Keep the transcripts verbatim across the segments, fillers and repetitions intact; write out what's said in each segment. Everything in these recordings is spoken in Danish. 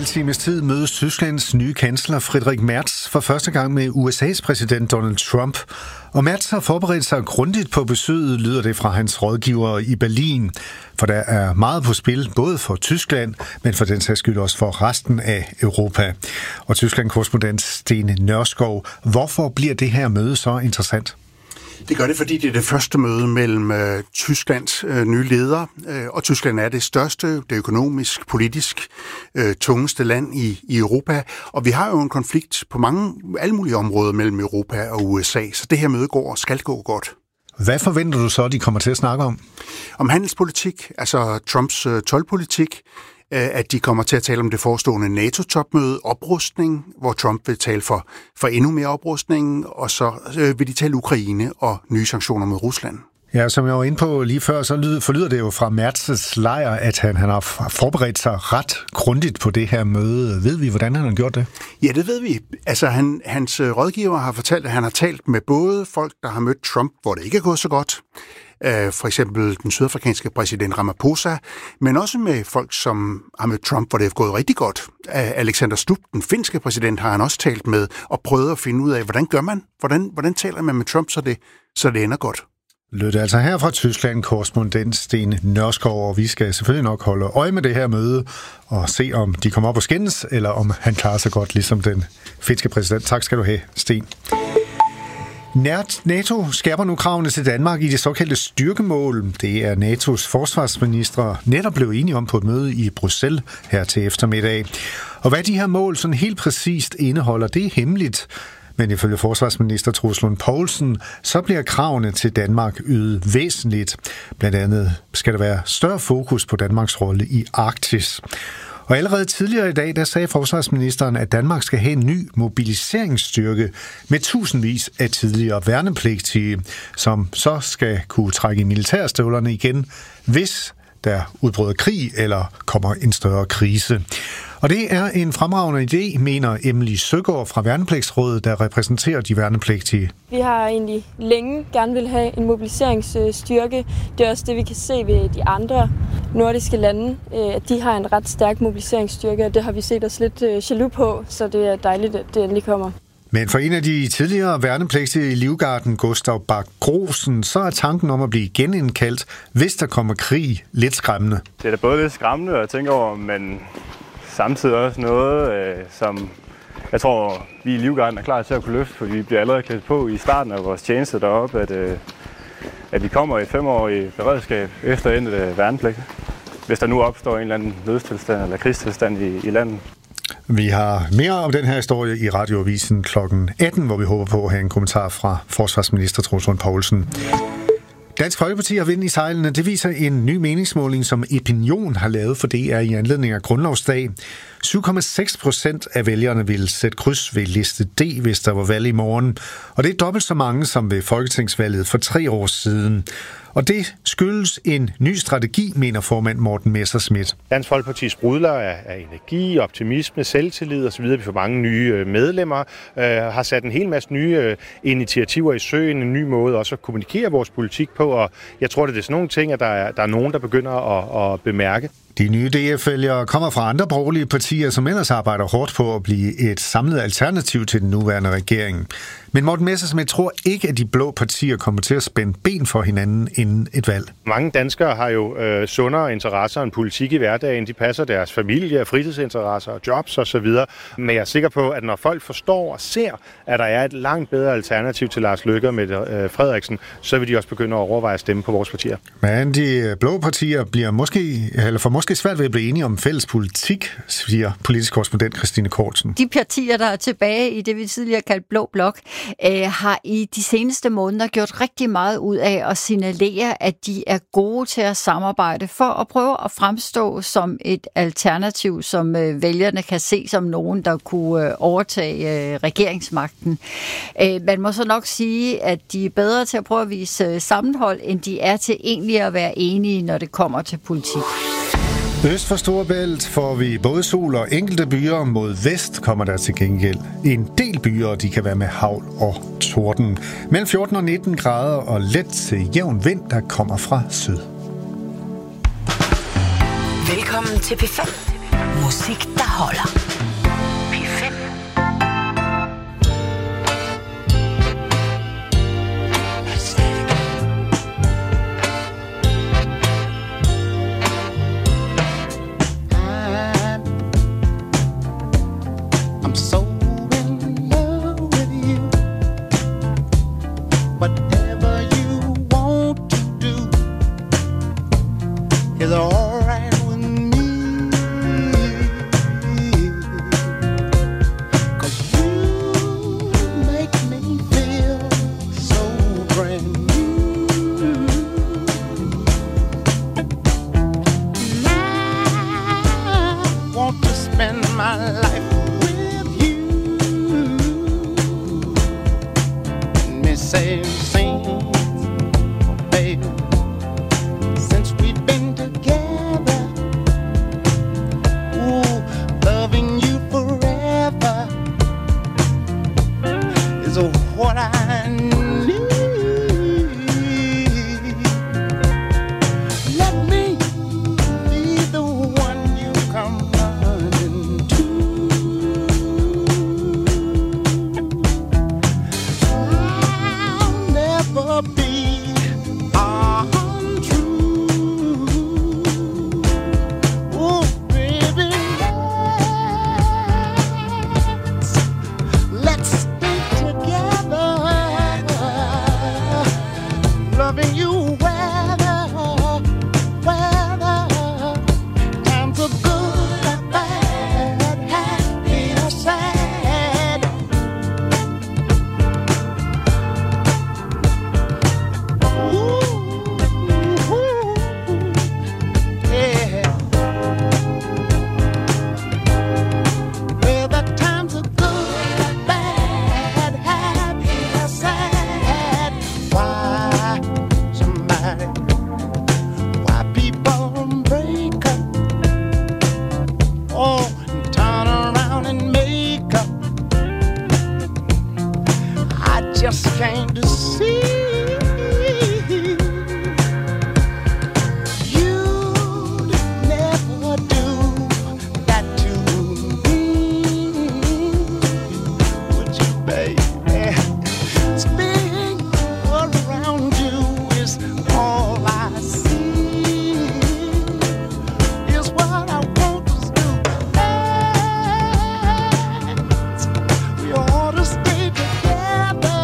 times tid mødes Tysklands nye kansler Friedrich Merz for første gang med U S A's præsident Donald Trump. Og Merz har forberedt sig grundigt på besøget, lyder det fra hans rådgivere i Berlin. For der er meget på spil, både for Tyskland, men for den sags skyld også for resten af Europa. Og Tyskland-korrespondent Sten Nørskov, hvorfor bliver det her møde så interessant? Det gør det, fordi det er det første møde mellem øh, Tysklands øh, nye ledere, øh, og Tyskland er det største, det økonomisk, politisk øh, tungeste land i, i Europa, og vi har jo en konflikt på mange, alle mulige områder mellem Europa og U S A, så det her møde går og skal gå godt. Hvad forventer du så, de kommer til at snakke om? Om handelspolitik, altså Trumps øh, toldpolitik, at de kommer til at tale om det forestående NATO-topmøde, oprustning, hvor Trump vil tale for, for endnu mere oprustning, og så vil de tale Ukraine og nye sanktioner mod Rusland. Ja, som jeg var inde på lige før, så lyder, forlyder det jo fra Merz's lejr, at han, han har forberedt sig ret grundigt på det her møde. Ved vi, hvordan han har gjort det? Ja, det ved vi. Altså, han, hans rådgiver har fortalt, at han har talt med både folk, der har mødt Trump, hvor det ikke er gået så godt, for eksempel den sydafrikanske præsident Ramaphosa, men også med folk, som har mødt Trump, hvor det er gået rigtig godt. Alexander Stubb, den finske præsident, har han også talt med og prøvet at finde ud af, hvordan gør man? Hvordan, hvordan taler man med Trump, så det, så det ender godt? Lød altså her fra Tyskland, korrespondent Sten Nørskov, og vi skal selvfølgelig nok holde øje med det her møde og se, om de kommer op og skændes, eller om han klarer sig godt, ligesom den finske præsident. Tak skal du have, Sten. NATO skærper nu kravene til Danmark i det såkaldte styrkemål. Det er N A T O's forsvarsministre netop blev enige om på et møde i Bruxelles her til eftermiddag. Og hvad de her mål sådan helt præcist indeholder, det er hemmeligt. Men ifølge forsvarsminister Troels Lund Poulsen, så bliver kravene til Danmark øget væsentligt. Blandt andet skal der være større fokus på Danmarks rolle i Arktis. Og allerede tidligere i dag, der sagde forsvarsministeren, at Danmark skal have en ny mobiliseringsstyrke med tusindvis af tidligere værnepligtige, som så skal kunne trække i militærstøvlerne igen, hvis der udbryder krig eller kommer en større krise. Og det er en fremragende idé, mener Emily Søgaard fra Værnepligtsrådet, der repræsenterer de værnepligtige. Vi har egentlig længe gerne vil have en mobiliseringsstyrke. Det er også det, vi kan se ved de andre nordiske lande, at de har en ret stærk mobiliseringsstyrke, og det har vi set os lidt jaloux på, så det er dejligt, at det endelig kommer. Men for en af de tidligere værnepligtige i Livgarden, Gustav Bak-Grosen, så er tanken om at blive genindkaldt, hvis der kommer krig, lidt skræmmende. Det er da både lidt skræmmende at tænke over, men samtidig også noget, øh, som jeg tror, vi i Livgarden er klar til at kunne løfte, fordi vi bliver allerede klædt på i starten af vores tjeneste deroppe, at, øh, at vi kommer i et femårigt beredskab efter endt øh, værnepligt, hvis der nu opstår en eller anden nødstilstand eller krigstilstand i, i landet. Vi har mere om den her historie i Radioavisen klokken atten, hvor vi håber på at have en kommentar fra forsvarsminister Troels Lund Poulsen. Dansk Folkeparti har vind i sejlene. Det viser en ny meningsmåling, som Epinion har lavet for D R i anledning af Grundlovsdag. syv komma seks procent af vælgerne vil sætte kryds ved liste D, hvis der var valg i morgen. Og det er dobbelt så mange som ved folketingsvalget for tre år siden. Og det skyldes en ny strategi, mener formand Morten Messerschmidt. Dansk Folkepartis brudler af, af energi, optimisme, selvtillid osv. Vi får mange nye medlemmer, øh, har sat en hel masse nye øh, initiativer i søen, en ny måde også at kommunikere vores politik på, og jeg tror, det er sådan nogle ting, at der er, der er nogen, der begynder at, at bemærke. De nye D F-vælgere kommer fra andre borgerlige partier, som ellers arbejder hårdt på at blive et samlet alternativ til den nuværende regering. Men Morten Messerschmidt tror ikke, at de blå partier kommer til at spænde ben for hinanden inden et valg. Mange danskere har jo øh, sundere interesser end politik i hverdagen. De passer deres familie, fritidsinteresser, jobs osv. Men jeg er sikker på, at når folk forstår og ser, at der er et langt bedre alternativ til Lars Løkke og Mette øh, Frederiksen, så vil de også begynde at overveje at stemme på vores partier. Men de blå partier bliver måske, eller får måske svært ved at blive enige om fælles politik, siger politisk korrespondent Christine Kortsen. De partier, der er tilbage i det, vi tidligere kaldte blå blok, øh, har i de seneste måneder gjort rigtig meget ud af at signalere, at de er gode til at samarbejde for at prøve at fremstå som et alternativ, som øh, vælgerne kan se som nogen, der kunne øh, overtage øh, regeringsmagten. Øh, man må så nok sige, at de er bedre til at prøve at vise øh, sammenhold, end de er til egentlig at være enige, når det kommer til politik. Øst for Storebælt får vi både sol og enkelte byer. Mod vest kommer der til gengæld en del byer, og de kan være med hagl og torden. Mellem fjorten og nitten grader og let til jævn vind, der kommer fra syd. Velkommen til P fem. Musik, der holder. I'm so in love with you. Whatever you want to do is all right with me. 'Cause you make me feel so brand new. And I want to spend my life with you. And me say, sing, baby, since we've been together, ooh, loving you forever is what I need. Let me be the one you come running to. I'll never be untrue. Oh, baby, let's, let's stay together. Loving you weather, weather. Times are good and bad, happy or sad. Ooh, yeah. Well, the times are good and bad, happy or sad. Why somebody, why people break up? Oh, and turn around and make up. I just came to see you'd never do that to me, would you, baby? Spinning around you is all I see, is what I want us to do. We ought to stay together,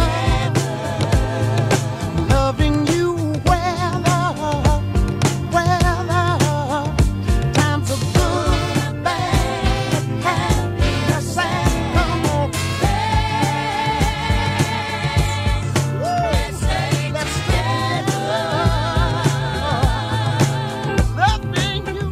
loving you weather, weather. Times are good, bad, happy or sad. Come on, let's stay together, loving you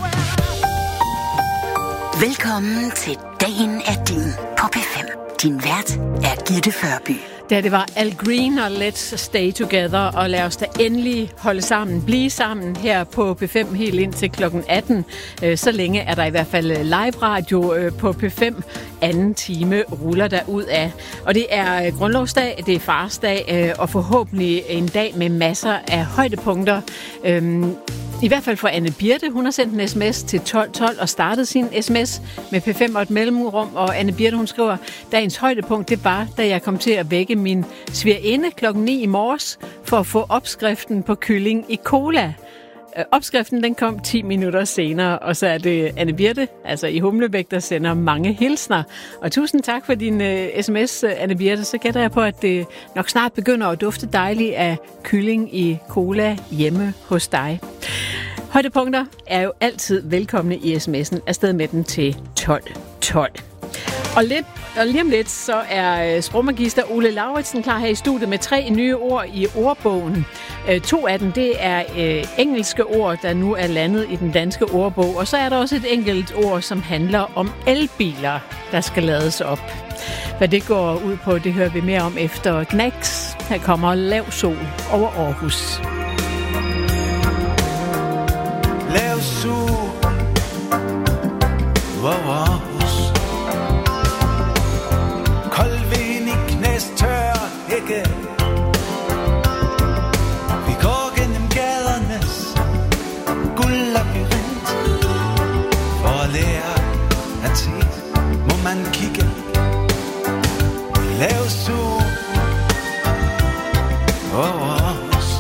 weather. Velkommen til Dagen er din på P fem. Din vært er Gitte Førby. Da det var Al Green og Let's Stay Together, og lad os da endelig holde sammen, blive sammen her på P fem helt indtil klokken atten. Øh, Så længe er der i hvert fald live radio øh, på P fem. Anden time ruller der ud af. Og det er øh, grundlovsdag, det er farsdag, øh, og forhåbentlig en dag med masser af højdepunkter. Øhm, I hvert fald for Anne Birte. Hun har sendt en sms til tolv tolv og startet sin sms med P fem og et mellemrum. Og Anne Birte, hun skriver, dagens højdepunkt, det var, da jeg kom til at vække min svigerinde klokken ni i morges for at få opskriften på kylling i cola. Øh, Opskriften den kom ti minutter senere, og så er det Anne Birte, altså i Humlebæk, der sender mange hilsner. Og tusind tak for din øh, sms, Anne Birte. Så gætter jeg på, at det nok snart begynder at dufte dejligt af kylling i cola hjemme hos dig. Højdepunkter er jo altid velkomne i sms'en. Afsted med den til tolv tolv. Og, lidt, og lige om lidt, så er sprogmagister Ole Lauritsen klar her i studiet med tre nye ord i ordbogen. Øh, to af dem, det er øh, engelske ord, der nu er landet i den danske ordbog. Og så er der også et enkelt ord, som handler om elbiler, der skal lades op. Hvad det går ud på, det hører vi mere om efter Knacks. Her kommer Lav sol over Aarhus. Lav sol over Aarhus. Kold vind i knæstør hække. Vi går gennem gadernes guldlabyrint. For at lære at se, må man kigge. Lav sol over Aarhus.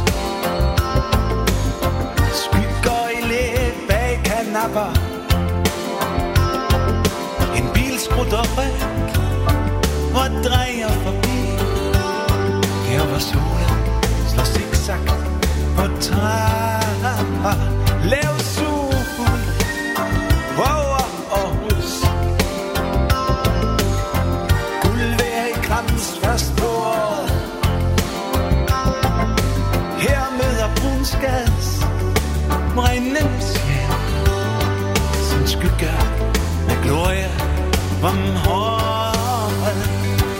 Skygger i læ bag kanapper. En bilskrut motorbrik og drejer forbi. Her hvor solen slår zigzag på trapper. Lav sol over Aarhus. Guld vejr i Krams først på året. Her møder Brunsgads brændende sjæl sin skygge med glorie om håret.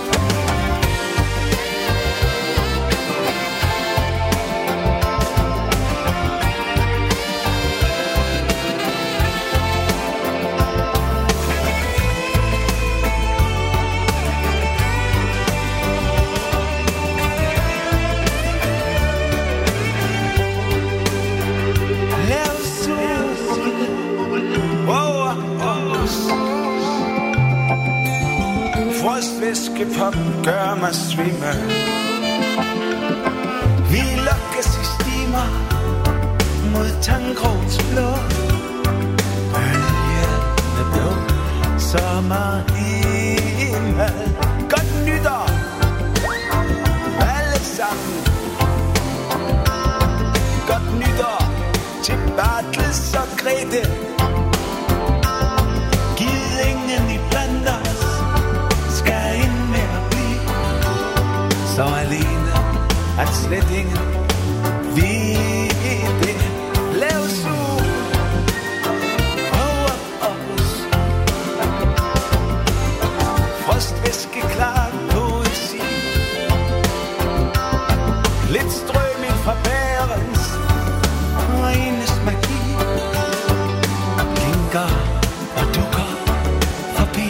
Frostvæskepop gør mig svimme. Vi lokkes i stimer mod Tangkrogs blå. Bølgen er blå, sommerhimmel. Godt nytår, alle sammen. Godt nytår til Bartels og Grete. Giv ingen i blandt os. Så alene, at slet ingen ved det. Lav sol over os. Frostvæske klar poesi. Lidt strømning fra bærens og enes magi. Blinker og dukker forbi.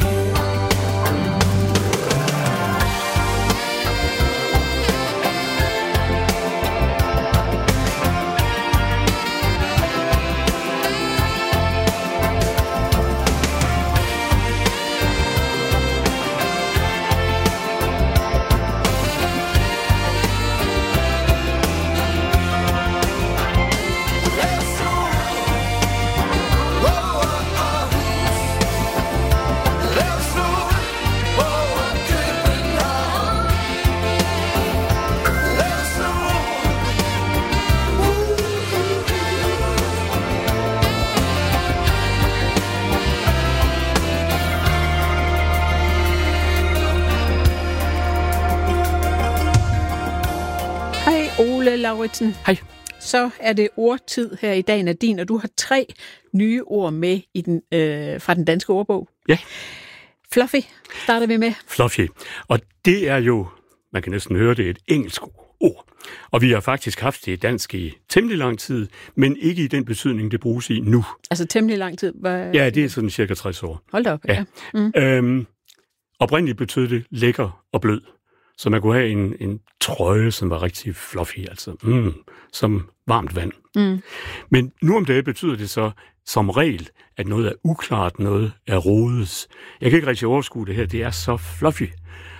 Lauritsen. Hej. Så er det ordtid her i dag, Nadine, og du har tre nye ord med i den, øh, fra den danske ordbog. Ja. Fluffy starter vi med. Fluffy. Og det er jo, man kan næsten høre det, et engelsk ord. Og vi har faktisk haft det i dansk i temmelig lang tid, men ikke i den betydning, det bruges i nu. Altså temmelig lang tid? Hvad... Ja, det er sådan cirka tres år. Hold da op, ja. ja. Mm. Øhm, oprindeligt betød det lækker og blød. Så man kunne have en, en trøje, som var rigtig fluffy, altså mm, som varmt vand. Mm. Men nu om dagen betyder det så som regel, at noget er uklart, noget er rodet. Jeg kan ikke rigtig overskue det her, det er så fluffy.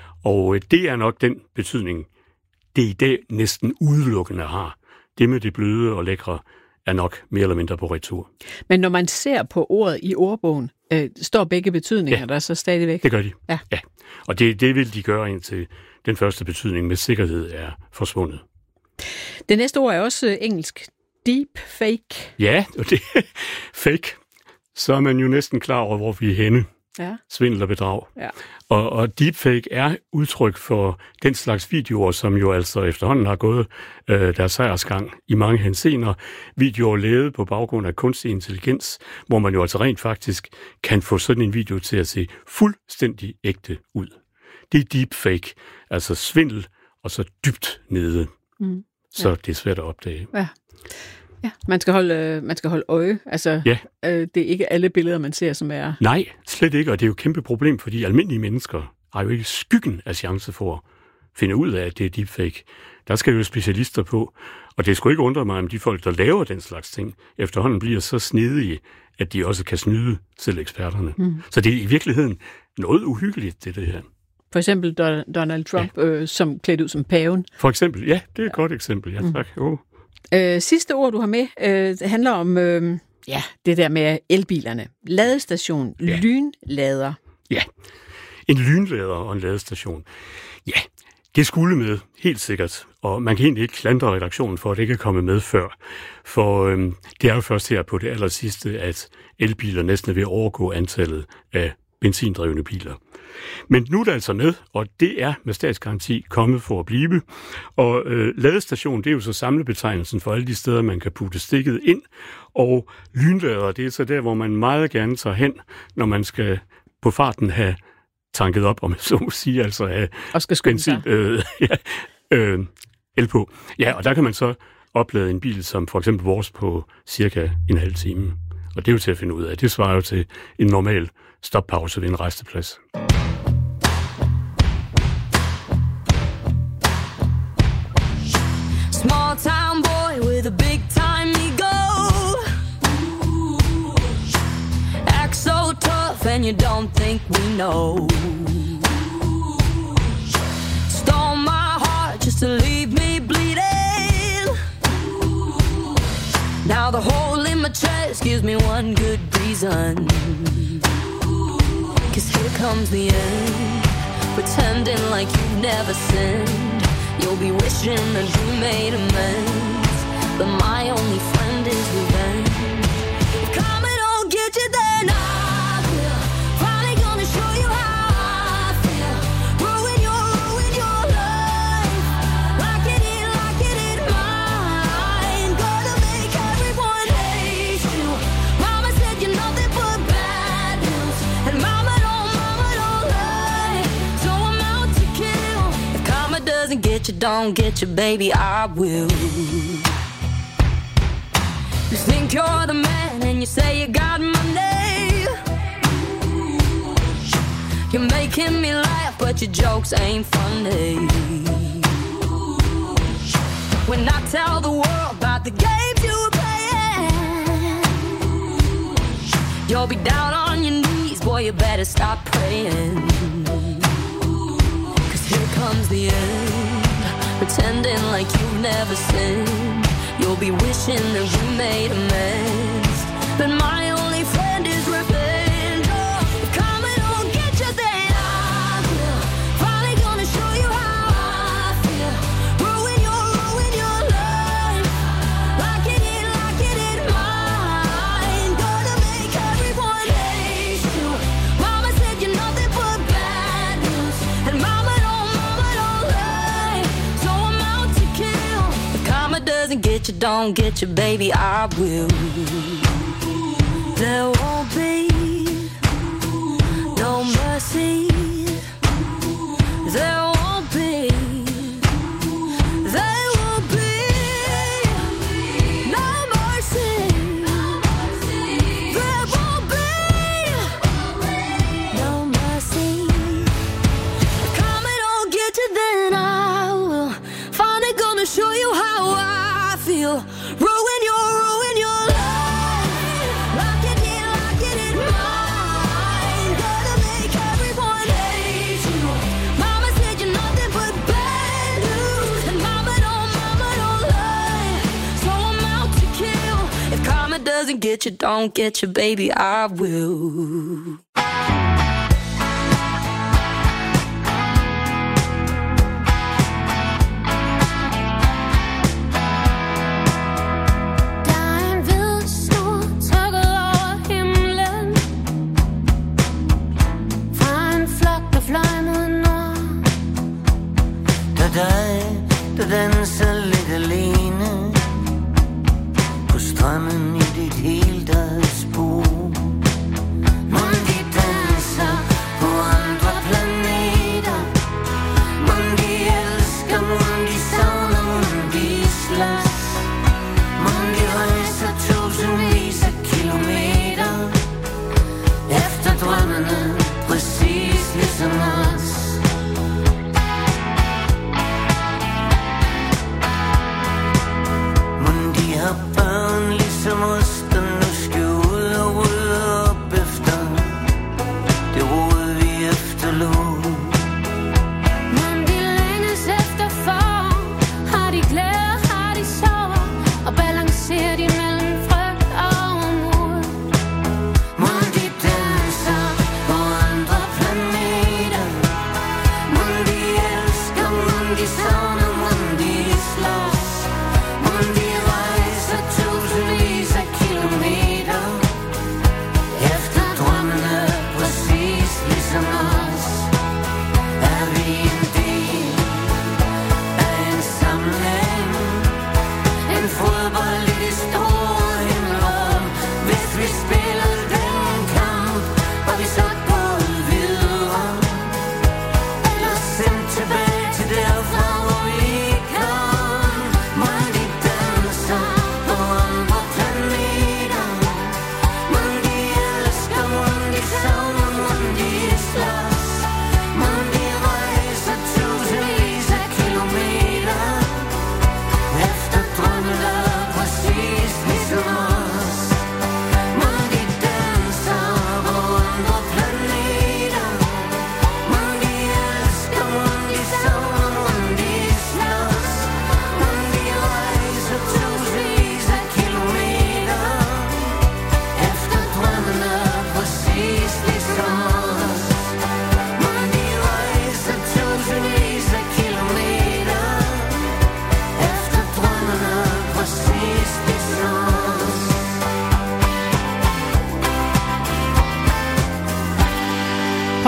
Og det er nok den betydning, det i dag næsten udelukkende har. Det med det bløde og lækre er nok mere eller mindre på retur. Men når man ser på ordet i ordbogen, øh, står begge betydninger ja, der så stadigvæk? Det gør de. Ja. ja. Og det, det vil de gøre indtil den første betydning med sikkerhed er forsvundet. Det næste ord er også engelsk. Deepfake. Ja, og det er fake. Så er man jo næsten klar over, hvor vi er henne. Ja. Svindel og bedrag. Ja. Og, og deepfake er udtryk for den slags videoer, som jo altså efterhånden har gået øh, deres sejrsgang i mange henseender. Videoer lavet på baggrund af kunstig intelligens, hvor man jo altså rent faktisk kan få sådan en video til at se fuldstændig ægte ud. Det er deepfake, altså svindel og så dybt nede. Mm. Ja. Så det er svært at opdage. Ja. Ja, man skal holde, man skal holde øje. Altså, ja. øh, det er ikke alle billeder, man ser, som er... Nej, slet ikke, og det er jo et kæmpe problem, fordi almindelige mennesker har jo ikke skyggen af chance for at finde ud af, at det er deepfake. Der skal jo specialister på, og det skulle ikke undre mig, om de folk, der laver den slags ting, efterhånden bliver så snedige, at de også kan snyde selv eksperterne. Mm. Så det er i virkeligheden noget uhyggeligt, det, det her. For eksempel Donald Trump, ja. øh, som klædt ud som paven. For eksempel, ja, det er et ja. godt eksempel, ja tak. Mm. Oh. Øh, sidste ord, du har med, øh, handler om øh, ja, det der med elbilerne. Ladestation, ja. lynlader. Ja, En lynlader og en ladestation. Ja, det skulle med, helt sikkert. Og man kan egentlig ikke klandre redaktionen for, at det ikke er kommet med før. For øhm, det er jo først her på det aller sidste, at elbiler næsten er ved at overgå antallet af benzindrevne biler. Men nu er det altså med, og det er med statsgaranti kommet for at blive. Og øh, ladestation, det er jo så samlebetegnelsen for alle de steder, man kan putte stikket ind. Og lynlader, det er så der, hvor man meget gerne tager hen, når man skal på farten have tanket op, om jeg så må sige, altså have og skal skynde sig. Øh, ja, øh, el på. Ja, og der kan man så oplade en bil, som for eksempel vores på cirka en halv time. Og det er jo til at finde ud af. Det svarer jo til en normal stoppause ved en resteplads. Small town boy with a big time ego. Act so tough and you don't think we know. Stole my heart just to leave me bleeding. Now the hole in my chest gives me one good reason. Cause here comes the end, pretending like you've never sinned. You'll be wishing that you made amends, but my only friend is revenge. If karma don't get you, then I will. Finally gonna show you how I feel. Ruin your, ruin your life. Lock it in, lock it in mine. Gonna make everyone hate you. Mama said you're nothing but bad news, and mama don't, mama don't lie. So I'm out to kill. If karma doesn't get you, don't get you, baby, I will. You think you're the man and you say you got money. You're making me laugh, but your jokes ain't funny. When I tell the world about the games you were playing, you'll be down on your knees, boy, you better stop praying. Cause here comes the end, pretending like you've never sinned. You'll be wishing that we made amends, but my only friend is revenge. Oh, if karma don't get you, then I will. Finally gonna show you how I feel. Ruin your, ruin your life. Lock it in, lock it in mine. Gonna make everyone hate you. Mama said you're nothing but bad news, and mama don't, mama don't lie. So I'm out to kill. If karma doesn't get you, don't get you, baby, I will. There won't be no mercy. There won't be. There won't be no mercy. There won't be no mercy. If karma don't get you, then I will. Finally gonna show you how I feel. Ruin your, ruin your life. Lock it in, lock it in mine. Gonna make everyone hate you. Mama said you're nothing but bad news, and mama don't, mama don't lie. So I'm out to kill. If karma doesn't get you, don't get you, baby, I will. Dig, der danser lidt alene på strømmen i dit helt eget spor. Mon de danser på andre planeter. Mon de elsker, mon de savner, mon de slås. Mon de rejser tusindvis af kilometer efter drømmene, præcis ligesom os.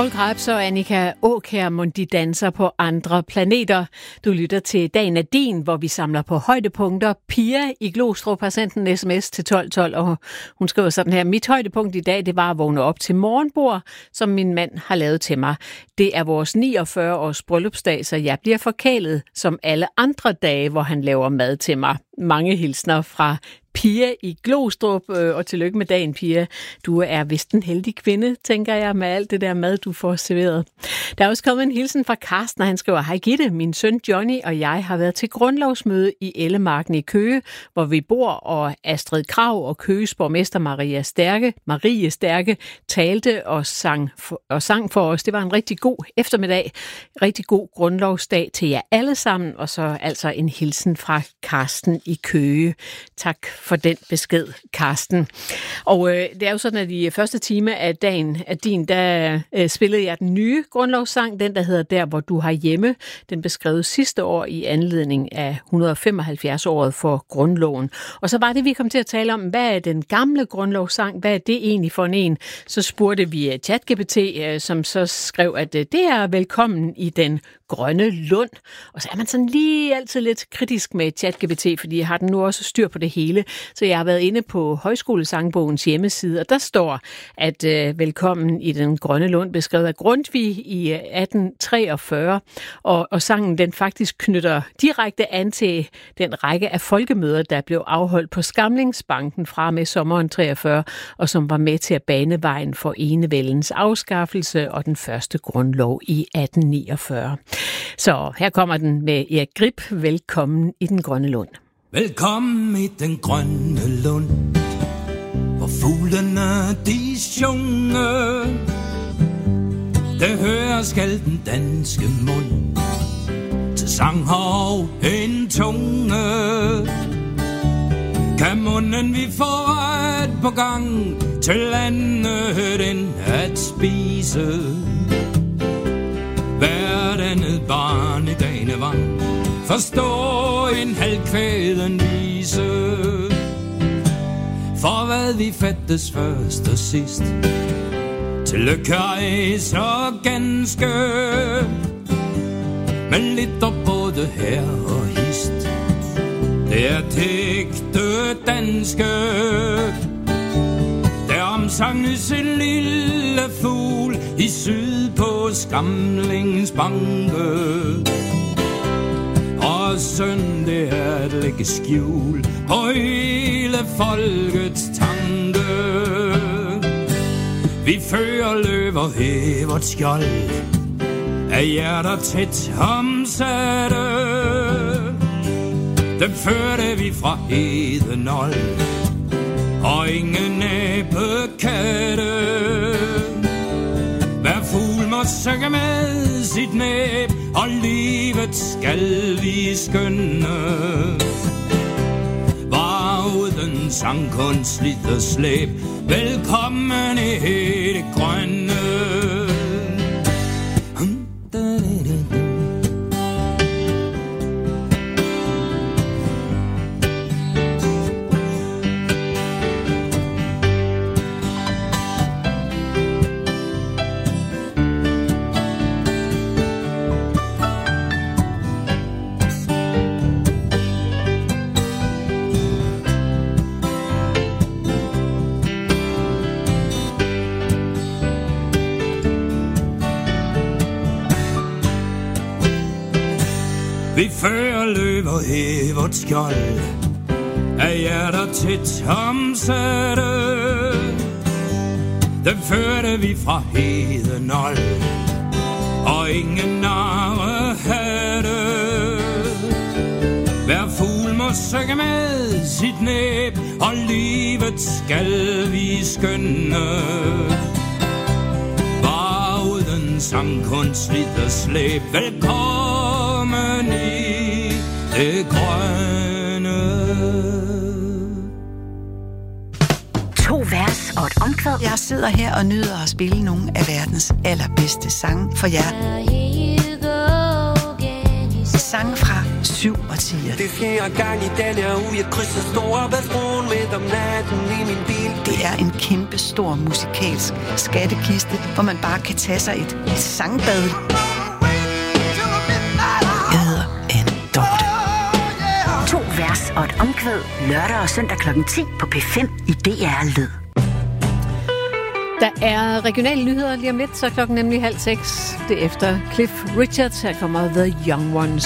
Paul Krebs og Annika Aakjær, de danser på andre planeter. Du lytter til Dagen er din, hvor vi samler på højdepunkter. Pia i Glostrup har sendt en sms til tolv tolv, og hun skriver sådan her: Mit højdepunkt i dag, det var at vågne op til morgenbord, som min mand har lavet til mig. Det er vores niogfyrre års bryllupsdag, så jeg bliver forkælet som alle andre dage, hvor han laver mad til mig. Mange hilsner fra Pia i Glostrup, og tillykke med dagen, Pia. Du er vist en heldig kvinde, tænker jeg, med alt det der mad, du får serveret. Der er også kommet en hilsen fra Karsten, og han skriver: Hej Gitte, min søn Johnny og jeg har været til grundlovsmøde i Ellemarken i Køge, hvor vi bor, og Astrid Krag og Køges borgmester Maria Stærke, Marie Stærke talte og sang, for, og sang for os. Det var en rigtig god eftermiddag, rigtig god grundlovsdag til jer alle sammen, og så altså en hilsen fra Karsten i Køge. Tak for den besked, Karsten. Og øh, det er jo sådan, at i første time af dagen af din, der øh, spillede jeg den nye grundlovssang, den der hedder Der, hvor du har hjemme. Den beskrevet sidste år i anledning af et hundrede og femoghalvfjerds året for grundloven. Og så var det, vi kom til at tale om, hvad er den gamle grundlovssang? Hvad er det egentlig for en? Så spurgte vi ChatGPT, øh, som så skrev, at øh, det er velkommen i den grønne lund. Og så er man sådan lige altid lidt kritisk med ChatGPT, fordi jeg har den nu også styr på det hele. Så jeg har været inde på Højskolesangbogens hjemmeside, og der står, at øh, velkommen i den grønne lund, beskrevet af Grundtvig i atten treogfyrre, og, og sangen den faktisk knytter direkte an til den række af folkemøder, der blev afholdt på Skamlingsbanken fra med sommeren treogfyrre, og som var med til at bane vejen for enevældens afskaffelse og den første grundlov i atten niogfyrre. Så her kommer den med Erik Grip. Velkommen i den grønne lund. Velkommen i den grønne lund, hvor fuglene de synger. Det hører skal den danske mund til sang og en tunge. Kan munden vi får ret på gang til andet end at spise. Hverdannet barn i Danevang forstå en halvkvæden vise. For hvad vi fattes først og sidst, tillykke ej så ganske, men lidt op både her og hist. Det er ægte danske, der omsanges en lille fugl i syd på Skamlingsbanke. Og synd det er at lægge skjul på hele folkets tanke. Vi fører løver hævert skjold af hjerter tæt omsatte. Dem førte vi fra Hedenål og ingen æbekatte. Hver fugl må synge med sit næb, og livet skal vi skønne. Var uden sangkunst lidt og slæb, velkommen i det grønne. Vi fører løver hævert skjold af hjerter tæt omsatte. Dem førte vi fra Hedenål og ingen narrehatte. Hver fugl må synge med sit næb, og livet skal vi skønne. Var uden sangkunst lidt og slæb, velkommen i det grønne. To vers og et omkvæd. Jeg sidder her og nyder at spille nogle af verdens allerbedste sange for jer. Sange fra syv årtier. Det er fjerde gang i den her uge, jeg krydser Storebæltsbroen midt om natten i min bil. Det er en kæmpe stor musikalsk skattekiste, hvor man bare kan tage sig et, et sangbad. Jeg hedder Anne Dorte. To vers og et omkvæd lørdag og søndag klokken ti på P fem i D R Lyd. Der er regionale nyheder lige om lidt, så klokken nemlig halv seks. Det er efter Cliff Richards. Her kommer The Young Ones.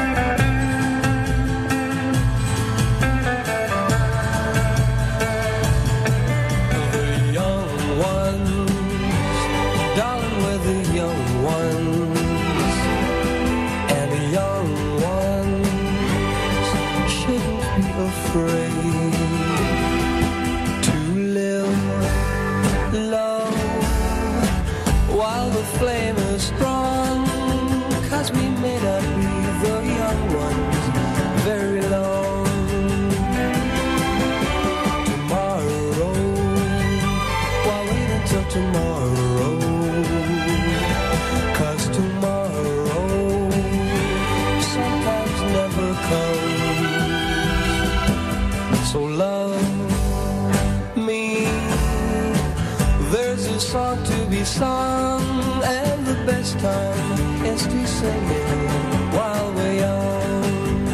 Song and the best time is to sing it while we're young.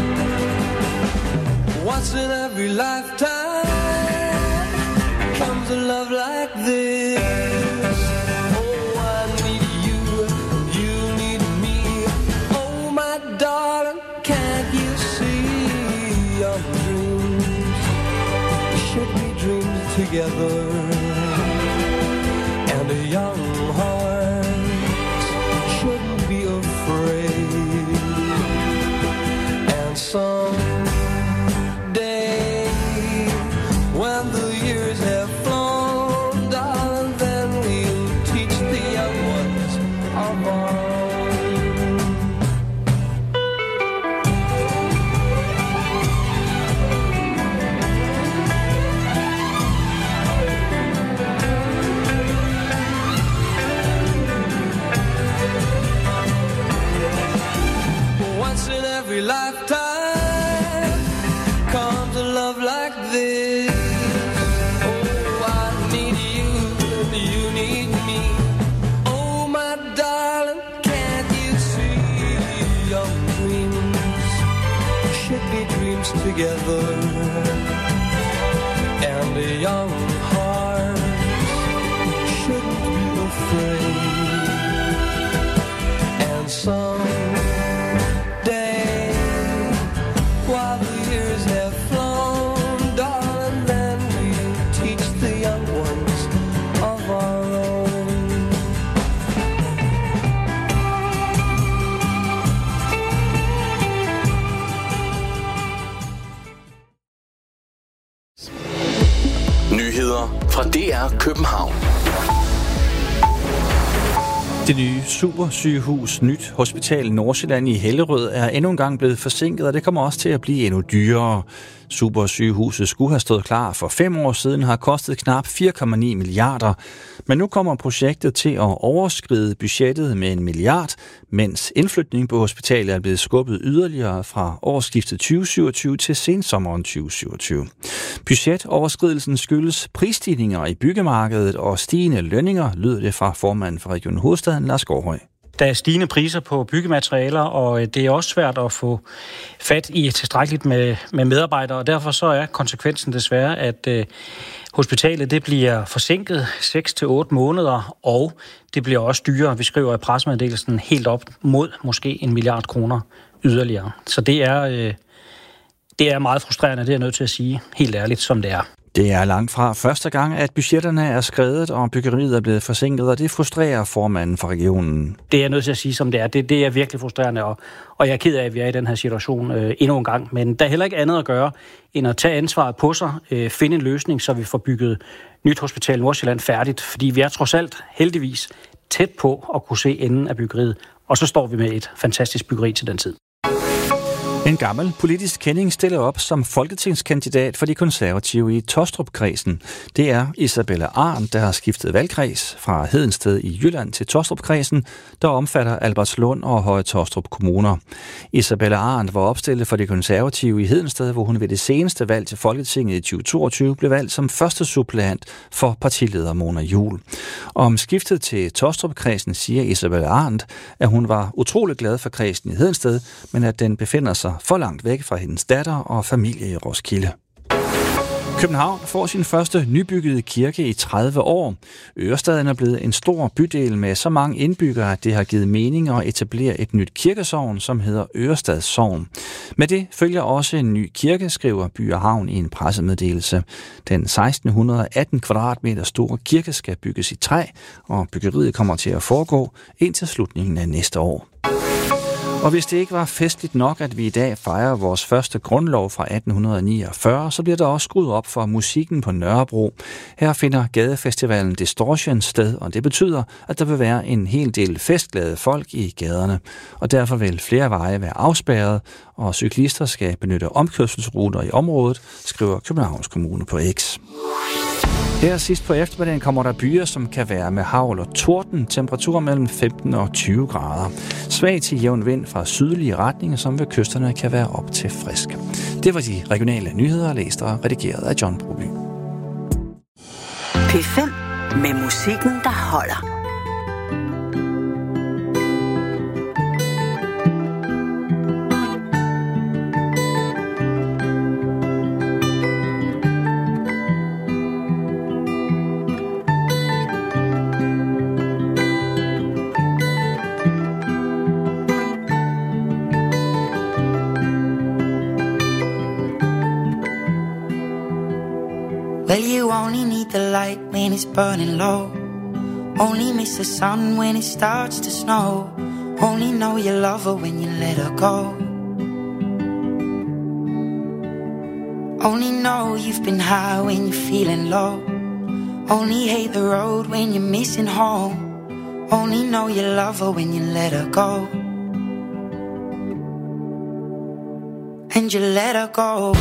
Once in every lifetime comes a love like this. Oh, I need you, you need me. Oh, my darling, can't you see your dreams should be dreams together? A young heart shouldn't be afraid. And someday, when the years have flown, darling, then we'll teach the young ones of our every lifetime comes a love like this. Oh, I need you, you need me. Oh, my darling, can't you see your dreams should be dreams together? And a young heart shouldn't be afraid. And some fra D R København. Det nye supersygehus Nyt Hospital Nordsjælland i Hellerød er endnu en gang blevet forsinket, og det kommer også til at blive endnu dyrere. Supersygehuset skulle have stået klar for fem år siden, har kostet knap fire komma ni milliarder. Men nu kommer projektet til at overskride budgettet med en milliard, mens indflytningen på hospitalet er blevet skubbet yderligere fra årsskiftet tyve syvogtyve til sensommeren tyve syvogtyve. Budgetoverskridelsen skyldes prisstigninger i byggemarkedet og stigende lønninger, lyder det fra formanden for Region Hovedstaden, Lars Gårdhøj. Der er stigende priser på byggematerialer, og det er også svært at få fat i tilstrækkeligt med, med medarbejdere, og derfor så er konsekvensen desværre, at øh, hospitalet det bliver forsinket seks til otte måneder, og det bliver også dyrere. Vi skriver i pressemeddelelsen helt op mod måske en milliard kroner yderligere. Så det er, øh, det er meget frustrerende, det er jeg nødt til at sige helt ærligt, som det er. Det er langt fra første gang, at budgetterne er skredet, og byggeriet er blevet forsinket, og det frustrerer formanden for regionen. Det er jeg nødt til at sige, som det er. Det, det er virkelig frustrerende, og, og jeg er ked af, at vi er i den her situation øh, endnu en gang. Men der er heller ikke andet at gøre, end at tage ansvaret på sig, øh, finde en løsning, så vi får bygget Nyt Hospital Nordsjælland færdigt. Fordi vi er trods alt heldigvis tæt på at kunne se enden af byggeriet, og så står vi med et fantastisk byggeri til den tid. En gammel politisk kending stiller op som folketingskandidat for de konservative i Taastrup-kredsen. Det er Isabella Arendt, der har skiftet valgkreds fra Hedensted i Jylland til Taastrup-kredsen, der omfatter Albertslund og Høje Taastrup kommuner. Isabella Arendt var opstillet for de konservative i Hedensted, hvor hun ved det seneste valg til Folketinget i tyve toogtyve blev valgt som første suppleant for partileder Mona Juul. Om skiftet til Taastrup-kredsen siger Isabella Arendt, at hun var utrolig glad for kredsen i Hedensted, men at den befinder sig for langt væk fra hendes datter og familie i Roskilde. København får sin første nybyggede kirke i tredive år. Ørestaden er blevet en stor bydel med så mange indbyggere, at det har givet mening at etablere et nyt kirkesogn, som hedder Ørestads Sogn. Med det følger også en ny kirke, skriver By og Havn i en pressemeddelelse. Den seksten atten kvadratmeter store kirke skal bygges i træ, og byggeriet kommer til at foregå indtil slutningen af næste år. Og hvis det ikke var festligt nok, at vi i dag fejrer vores første grundlov fra atten niogfyrre, så bliver der også skruet op for musikken på Nørrebro. Her finder gadefestivalen Distortion sted, og det betyder, at der vil være en hel del festglade folk i gaderne. Og derfor vil flere veje være afspærret, og cyklister skal benytte omkørselsruter i området, skriver Københavns Kommune på X. Her sidst på eftermiddagen kommer der byer, som kan være med hagl og torden, temperaturer mellem femten og tyve grader. Svag til jævn vind fra sydlige retninger, som ved kysterne kan være op til frisk. Det var de regionale nyheder, læst og redigeret af John Broby. P fem med musikken, der holder. Well, you only need the light when it's burning low. Only miss the sun when it starts to snow. Only know you love her when you let her go. Only know you've been high when you're feeling low. Only hate the road when you're missing home. Only know you love her when you let her go. And you let her go.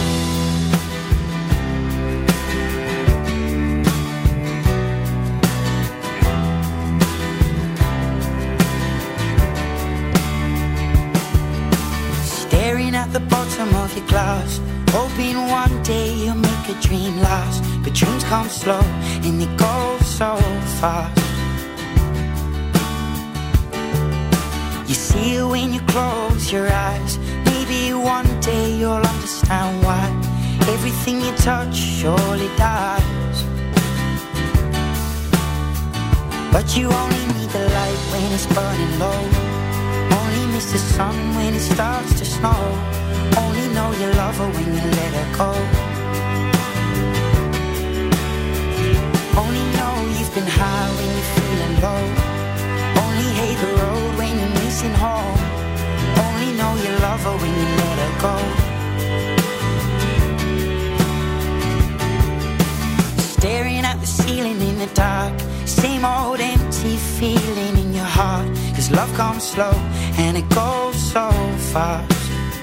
At the bottom of your glass, hoping one day you'll make a dream last. But dreams come slow and they go so fast. You see it when you close your eyes. Maybe one day you'll understand why everything you touch surely dies. But you only need the light when it's burning low. Only miss the sun when it starts to snow. Only know you love her when you let her go. Only know you've been high when you're feeling low. Only hate the road when you're missing home. Only know you love her when you let her go. Staring at the ceiling in the dark. Same old empty feeling in your heart. Cause love comes slow and it goes so fast.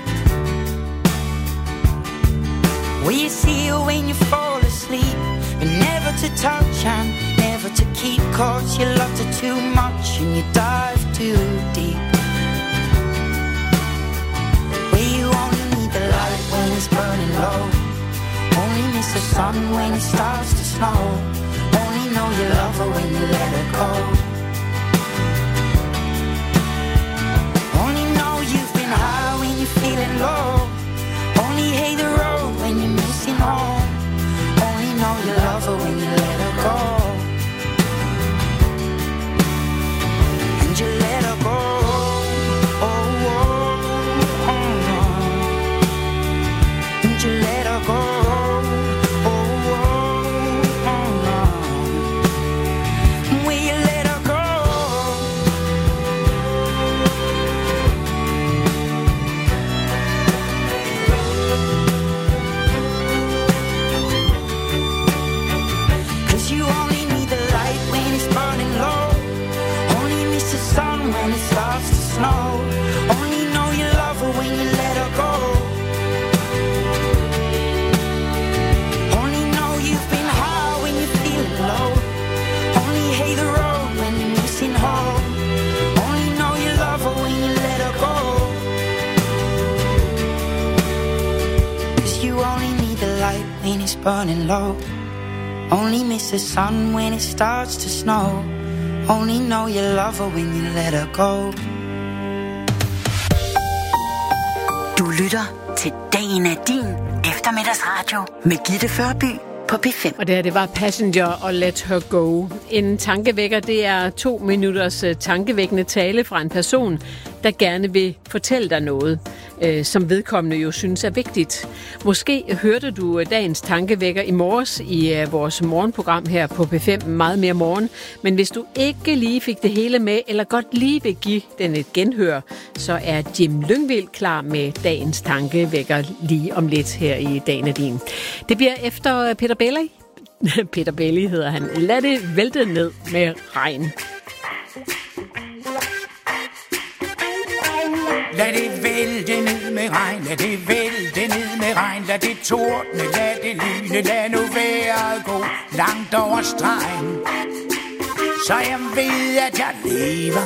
Will you see her when you fall asleep? But never to touch and never to keep. Cause you loved her too much and you dive too deep. Will you only need the light when it's burning low? Only miss the sun when it starts to snow. Only know you love her when you let her go. Only know you've been high when you're feeling low. Only hate the road when you're missing home. Only know you love her when you let her go. And you let her go. Oh, oh, oh, oh. And you let her go. When it starts to snow, only know you love her when you let her go. it's burning low. Only miss the sun when it starts to snow. Only know you love her when you let her go. Du lytter til Dagen er din eftermiddagsradio med Gitte Førby på P fem. Og det her, det var Passenger og Let Her Go. En tankevækker, det er to minutters tankevækkende tale fra en person, der gerne vil fortælle dig noget, øh, som vedkommende jo synes er vigtigt. Måske hørte du dagens tankevækker i morges i øh, vores morgenprogram her på P fem, meget mere morgen. Men hvis du ikke lige fik det hele med, eller godt lige vil give den et genhør, så er Jim Lyngvild klar med dagens tankevækker lige om lidt her i Dagen er din. Det bliver efter Peter Belli. Peter Belli hedder han. Lad det vælte ned med regn. Lad det vælte ned med regn, lad det vælte ned med regn, lad det tordne, lad det lyne, lad nu vejret gå langt over stregen, så jeg ved, at jeg lever.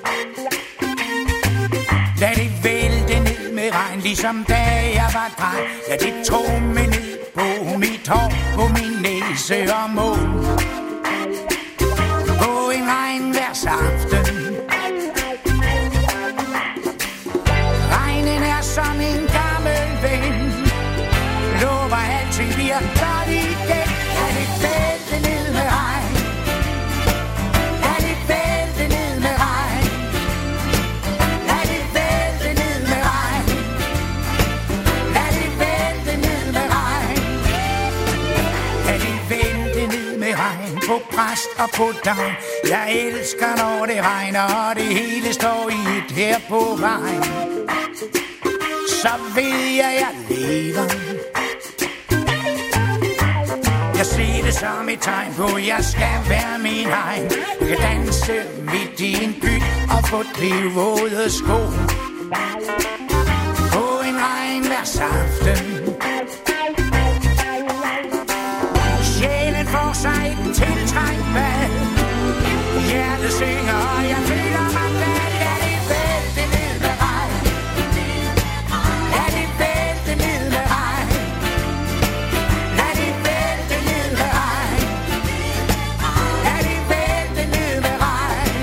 Lad det vælte ned med regn, ligesom da jeg var dreng, lad det trumme ned på mit hår, på min næse og mund. På en regnværsaften, som en gammel ven, lover alting bliver godt igen. Lad det vælte ned med regn, lad det vælte ned med regn, lad det vælte ned med regn, lad det vælte ned med regn, lad det vælte ned med regn på præst og på dagn. Jeg elsker når det regner og det hele står i et her på vejen, så ved jeg, jeg lever. Jeg ser det som et tegn på, at jeg skal være min egen. Jeg kan danse midt i en by og få drivvåde sko. På en regnværsaften, sjælen får sig et tiltrængt bad. Hjertet synger, og jeg føler mig glad. Lad det vælte ned med regn, lad det vælte ned med regn, lad det vælte ned med regn, lad det vælte ned med regn.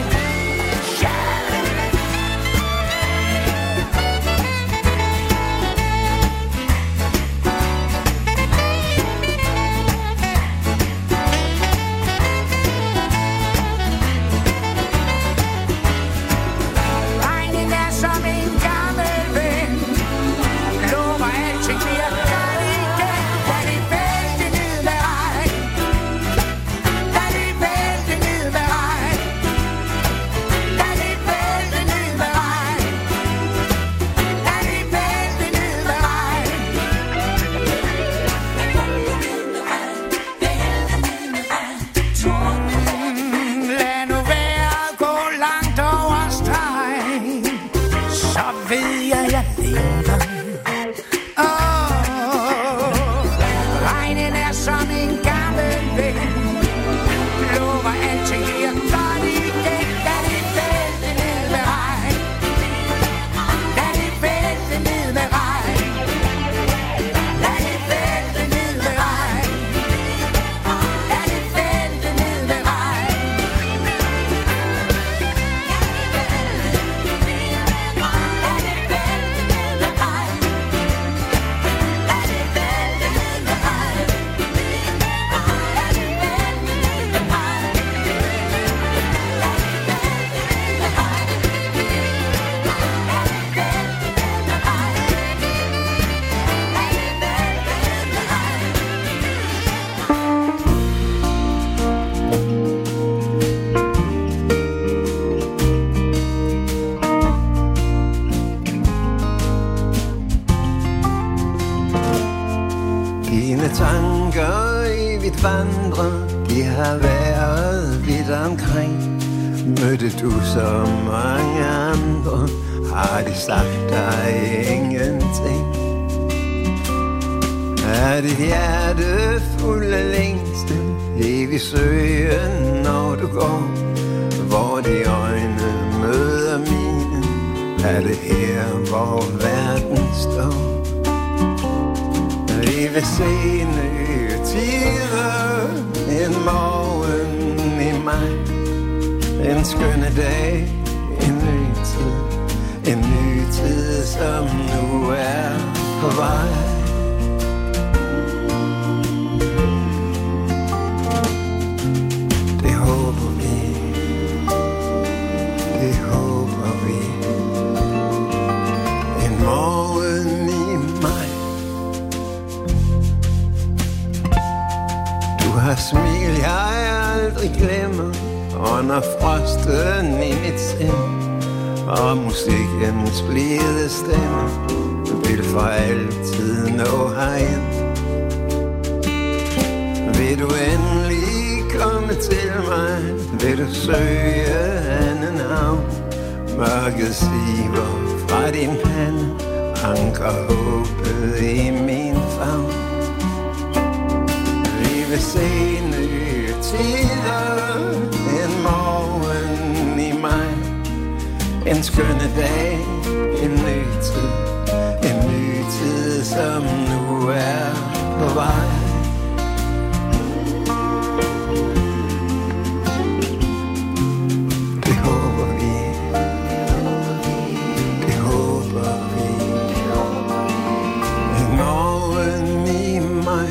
Regnen er som en gammel ven, lover alting bliver godt igen. Lad det vælte ned med regn, lad det vælte ned med regn, lad det vælte ned med regn, lad det vælte ned med regn. Mm, Lad nu vejret gå langt over stregen, så ved jeg, jeg lever. Åh, regnen er som en gammel ven, lover alting bliver godt igen. Lad det vælte ned med regn, lad det vælte ned med regn, lad det vælte ned med regn, lad det vælte ned med regn. Dine tanker evigt vandrer, de har været vidt omkring. Mødte du så mange andre, har de sagt dig ingenting. Er dit hjerte fuld af længsel, evig søgen når du går, hvor de øjne møder mine, er det her hvor verden står. Vi vil se nye tider, en morgen i maj, en skønne dag, en ny tid, en ny tid, som nu er på vej. Det håber vi, det håber vi, en morgen i maj. Du har smil, jeg aldrig glemmer, under frosten i mit sind, og musikkens blide stemme vil for altid nå herind. Vil du endelig komme til mig, vil du søge anden havn. Mørket siver fra din pande, anker håbet i min favn. Vi vil se nye tider, en morgen i maj, en skønne dag, en ny tid, en ny tid, som nu er på vej. Det håber vi, det håber vi, en morgen i maj.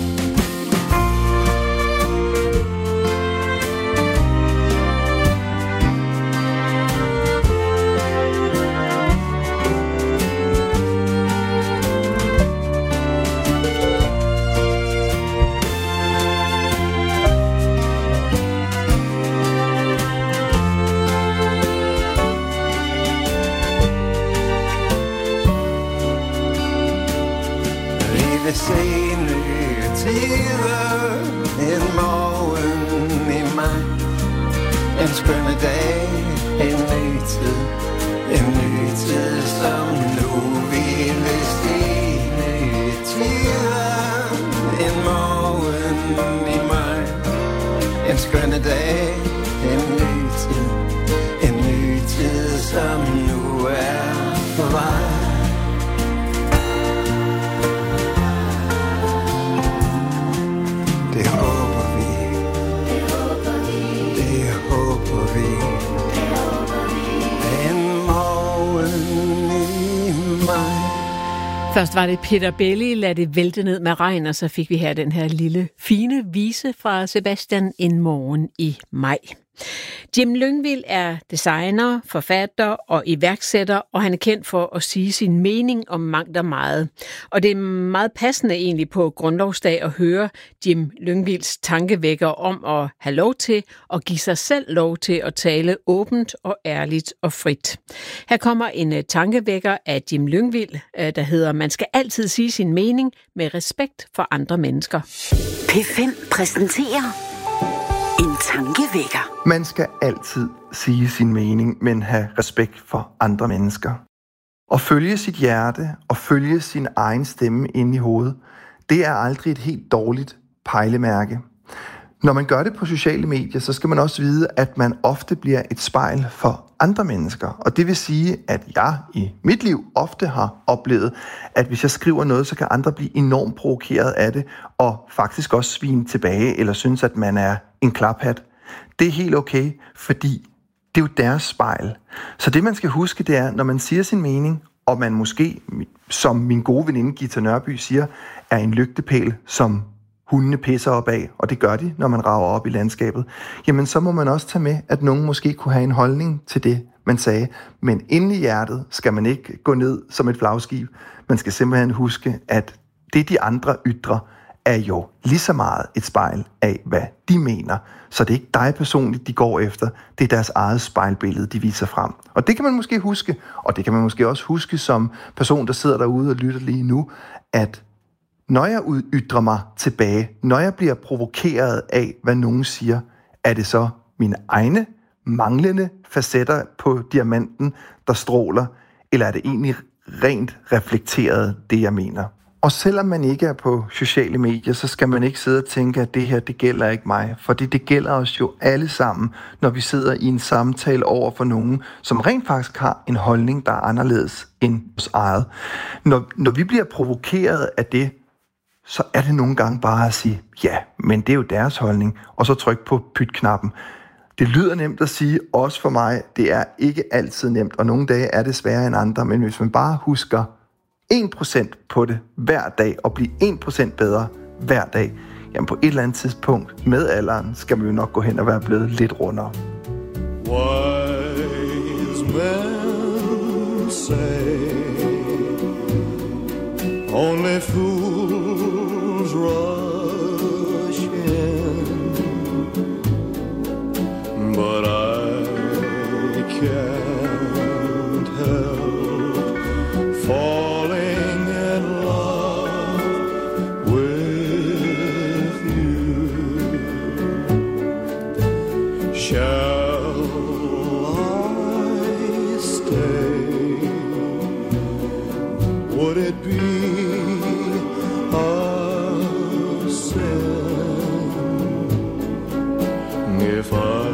Vi vil se nye tider, en morgen i maj, en skønne dag, en ny tid, en ny tid, som nu vi vil se nye tider, en morgen i maj, en skønne dag, en ny tid, en ny tid, som nu er på vej. Det håber vi, det håber vi, det håber vi, det håber vi, en morgen i maj. Først var det Peter Belli, lad det vælte ned med regn, og så fik vi her den her lille fine vise fra Sebastian En morgen i maj. Jim Lyngvild er designer, forfatter og iværksætter, og han er kendt for at sige sin mening om mangt og meget. Og det er meget passende egentlig på grundlovsdag at høre Jim Lyngvilds tankevækker om at have lov til at give sig selv lov til at tale åbent og ærligt og frit. Her kommer en tankevækker af Jim Lyngvild, der hedder: Man skal altid sige sin mening med respekt for andre mennesker. P fem præsenterer en tankevækker. Man skal altid sige sin mening, men have respekt for andre mennesker. Og følge sit hjerte og følge sin egen stemme inde i hovedet, det er aldrig et helt dårligt pejlemærke. Når man gør det på sociale medier, så skal man også vide, at man ofte bliver et spejl for andre mennesker. Og det vil sige, at jeg i mit liv ofte har oplevet, at hvis jeg skriver noget, så kan andre blive enormt provokeret af det, og faktisk også svine tilbage, eller synes, at man er en klaphat. Det er helt okay, fordi det er jo deres spejl. Så det, man skal huske, det er, når man siger sin mening, og man måske, som min gode veninde Gita Nørby siger, er en lygtepæl, som hundene pisser op af, og det gør de, når man rager op i landskabet, jamen så må man også tage med, at nogen måske kunne have en holdning til det, man sagde. Men inde i hjertet skal man ikke gå ned som et flagskib. Man skal simpelthen huske, at det, de andre ytrer, er jo lige så meget et spejl af, hvad de mener. Så det er ikke dig personligt, de går efter. Det er deres eget spejlbillede, de viser frem. Og det kan man måske huske, og det kan man måske også huske som person, der sidder derude og lytter lige nu, at når jeg ytrer mig tilbage, når jeg bliver provokeret af, hvad nogen siger, er det så mine egne manglende facetter på diamanten, der stråler, eller er det egentlig rent reflekteret, det jeg mener? Og selvom man ikke er på sociale medier, så skal man ikke sidde og tænke, at det her, det gælder ikke mig. Fordi det gælder os jo alle sammen, når vi sidder i en samtale over for nogen, som rent faktisk har en holdning, der er anderledes end vores eget. Når, når vi bliver provokeret af det, så er det nogle gange bare at sige, ja, men det er jo deres holdning, og så tryk på pyt-knappen. Det lyder nemt at sige, også for mig, det er ikke altid nemt, og nogle dage er det sværere end andre, men hvis man bare husker en procent på det hver dag, og bliver en procent bedre hver dag, jamen på et eller andet tidspunkt med alderen, skal man jo nok gå hen og være blevet lidt rundere. Wise men say only fools rush in, but I can't help falling in love with you. Shall I stay? Would it be a sin if I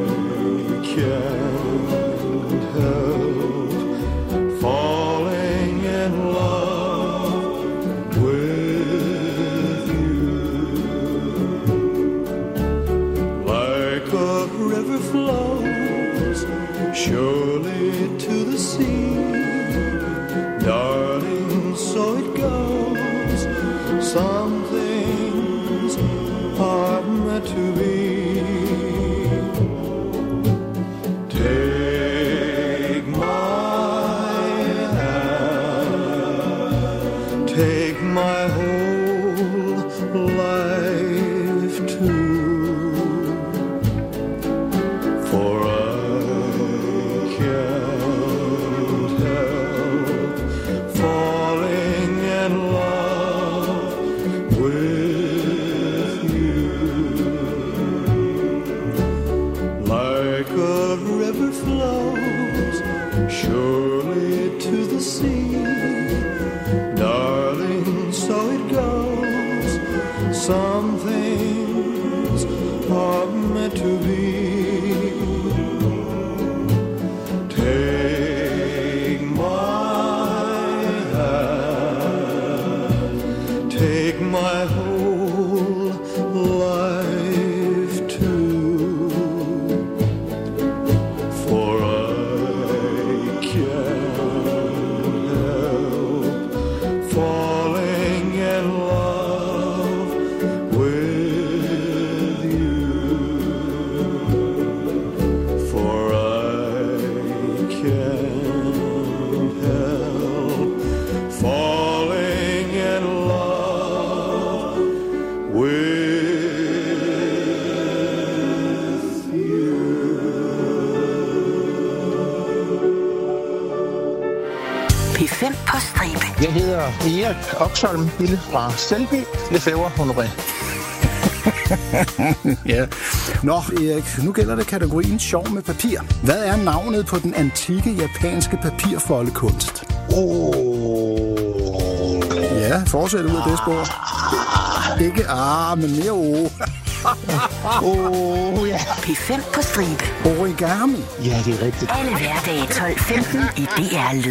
can't help falling in love with you? Like a river flows surely to the sea, darling, so it goes. Some things are meant to be. Take my hand, take my whole life too, for I can't help falling in love with you. Like a river flows surely to the sea, darling, so it goes. Some things are meant to be. Take my hand, take my whole life too, for I can't help falling in love with you, for I can't help falling in love with P fem på stribe. Jeg hedder Erik Oksholm Hille fra Selby. Lefebvre Honoré. Ja. Nå, Erik, nu gælder det kategorien sjov med papir. Hvad er navnet på den antikke japanske papirfoldekunst? Oh. Ja, fortsæt ud af det spor. Ikke ah, men mere o. Åh, ja. P fem på stribe. Origami. Ja, det er rigtigt. Alle hverdage tolv femten i D R Lyd.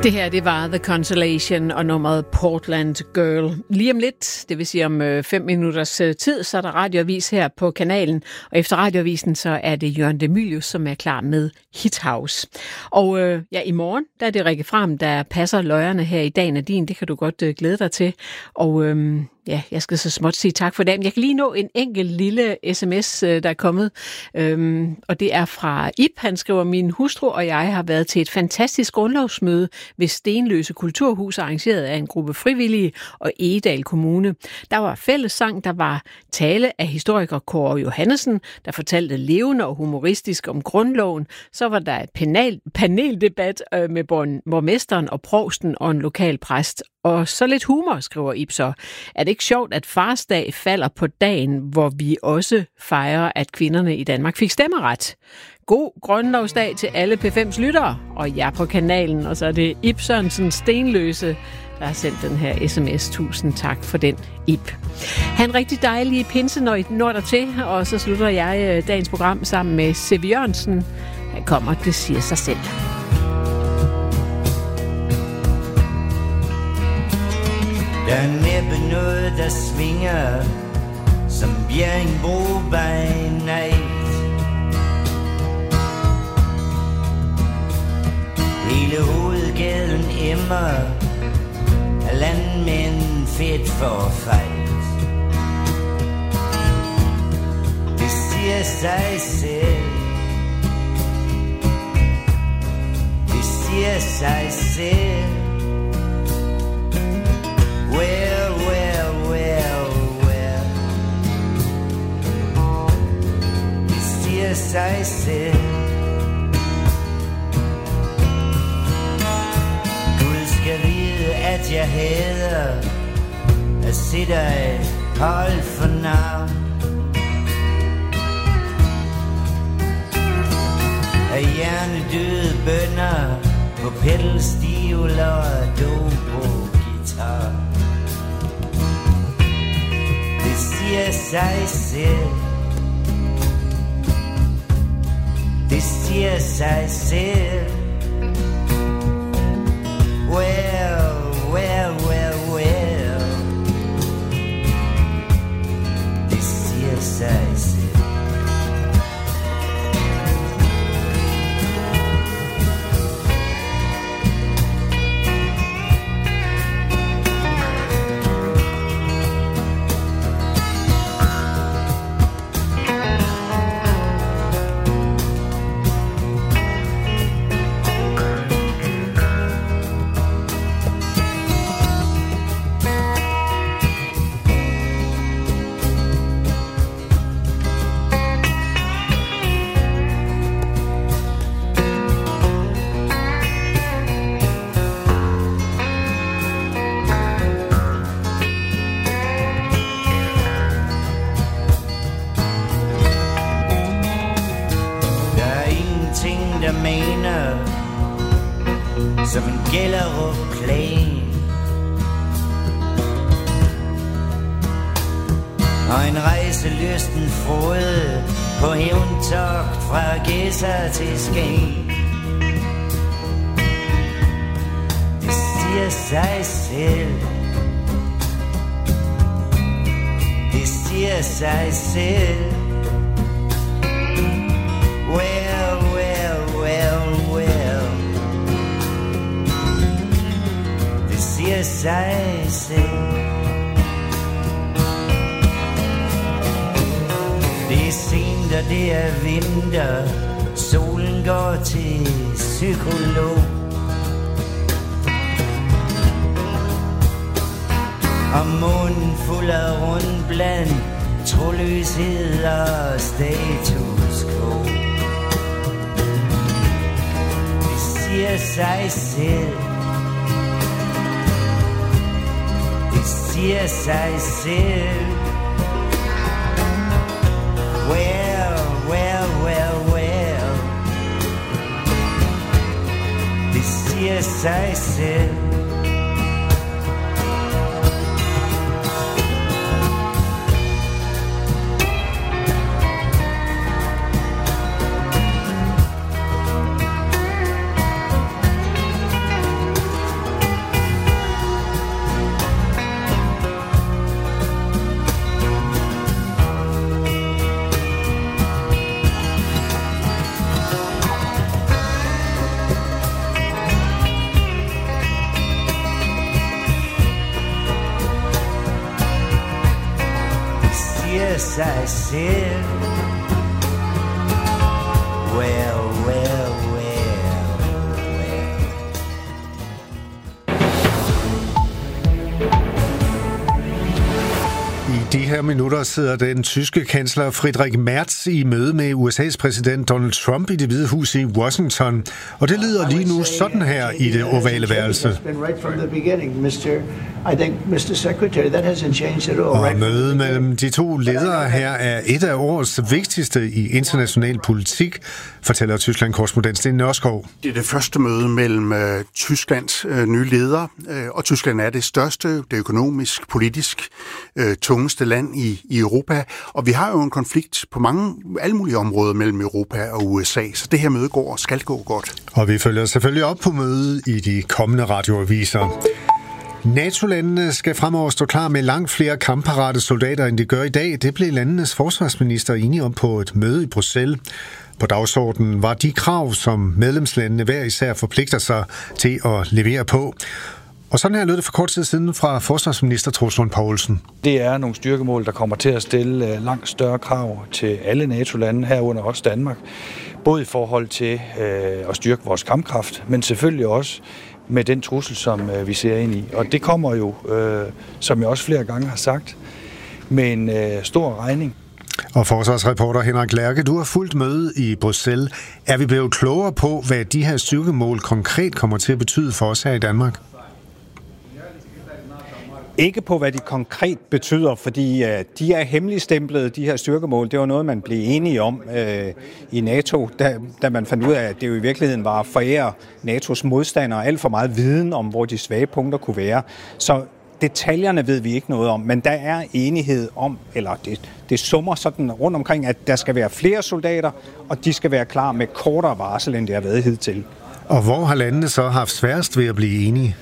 Det her, det var The Consolation og nummeret Portland Girl. Lige om lidt, det vil sige om øh, fem minutters øh, tid, så er der radioavis her på kanalen. Og efter radioavisen, så er det Jørgen Demilius, som er klar med Hit House. Og øh, ja, i morgen, der er det Rikke Fram, der passer løjerne her i Dagen er din. Det kan du godt øh, glæde dig til. Og øh, ja, jeg skal så småt sige tak for det. Jeg kan lige nå en enkelt lille sms, der er kommet, øhm, og det er fra Ip. Han skriver, min hustru og jeg har været til et fantastisk grundlovsmøde ved Stenløse Kulturhus, arrangeret af en gruppe frivillige og Egedal Kommune. Der var fællessang, der var tale af historiker Kåre Johannesen, der fortalte levende og humoristisk om grundloven. Så var der et panel, paneldebat øh, med borgmesteren og provsten og en lokal præst. Og så lidt humor, skriver Ip så. Er det ikke sjovt, at farsdag falder på dagen, hvor vi også fejrer, at kvinderne i Danmark fik stemmeret? God grundlovsdag til alle P fem's lyttere, og jer på kanalen. Og så er det Ip Sørensen Stenløse, der har sendt den her sms. Tusind tak for den, Ip. Ha' en rigtig dejlig pinse, når I når der til, og så slutter jeg dagens program sammen med Siv Jørgensen. Han kommer, det siger sig selv. Der er næppe noget, der svinger som Bjerringbro by night. Hele hovedgaden emmer af landmænd fedt for fight. Det siger sig selv. Det siger sig selv. Well, well, well, well. Det siger sig selv. Gud skal vide, at jeg hader at se dig holde for navn. Af hjernedøde bønder på pedalstiver og dobro-guitar. Det siger sig selv. Det siger sig selv. Well, well, well, well. Det siger sig selv. Som en Gellerup-plan og en rejselysten frode på hævntogt fra Gedser til Skagen. Det siger sig selv. Det siger sig selv. Well, well, well, well. Det siger sig selv. Det er sent, og det er vinter. Solen går til psykolog. Og månen fuld af rundt blandt troløshed og status quo. Det siger sig selv. Det siger sig selv. Well, well, well, well. Det siger sig selv. sig selv. Well, well, well, well. I de her minutter sidder den tyske kansler Friedrich Merz i møde med U S A's præsident Donald Trump i Det Hvide Hus i Washington. Og det lyder lige nu sådan her i det ovale værelse. Og mødet mellem de to ledere her er et af årets vigtigste i international politik, fortæller Tyskland-korrespondent Sten Nørskov. Det er det første møde mellem øh, Tysklands øh, nye ledere, øh, og Tyskland er det største, det økonomisk, politisk øh, tungeste land i, i Europa. Og vi har jo en konflikt på mange, alle mulige områder mellem Europa og U S A, så det her møde går og skal gå godt. Og vi følger selvfølgelig op på mødet i de kommende radioaviser. NATO-landene skal fremover stå klar med langt flere kampparate soldater, end de gør i dag. Det blev landenes forsvarsminister enige om på et møde i Bruxelles. På dagsordenen var de krav, som medlemslandene hver især forpligter sig til at levere på. Og sådan her lød det for kort tid siden fra forsvarsminister Troels Lund Poulsen. Det er nogle styrkemål, der kommer til at stille langt større krav til alle NATO-lande, herunder også Danmark. Både i forhold til øh, at styrke vores kampkraft, men selvfølgelig også med den trussel, som øh, vi ser ind i. Og det kommer jo, øh, som jeg også flere gange har sagt, med en øh, stor regning. Og forsvarsreporter Henrik Lærke, du har fulgt møde i Bruxelles. Er vi blevet klogere på, hvad de her styrkemål konkret kommer til at betyde for os her i Danmark? Ikke på, hvad de konkret betyder, fordi øh, de er hemmeligstemplet, de her styrkemål. Det var noget, man blev enige om øh, i NATO, da, da man fandt ud af, at det jo i virkeligheden var at forære N A T O's modstandere alt for meget viden om, hvor de svage punkter kunne være. Så detaljerne ved vi ikke noget om, men der er enighed om, eller det, det summer sådan rundt omkring, at der skal være flere soldater, og de skal være klar med kortere varsel, end det har været hidtil. Og hvor har landene så haft sværest ved at blive enige?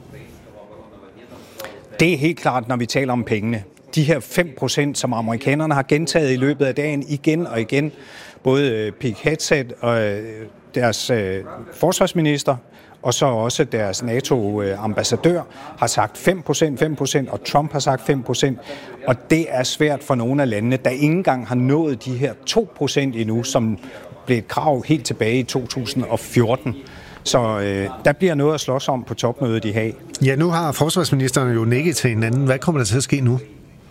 Det er helt klart, når vi taler om pengene. De her fem procent, som amerikanerne har gentaget i løbet af dagen igen og igen, både Pete Hegseth og deres forsvarsminister, og så også deres NATO-ambassadør har sagt fem procent, fem procent, og Trump har sagt fem procent. Og det er svært for nogle af landene, der ikke engang har nået de her to procent endnu, som blev et krav helt tilbage i to tusind og fjorten. Så øh, der bliver noget at slås om på topmødet i Haag. Ja, nu har forsvarsministeren jo nikket til hinanden. Hvad kommer der til at ske nu?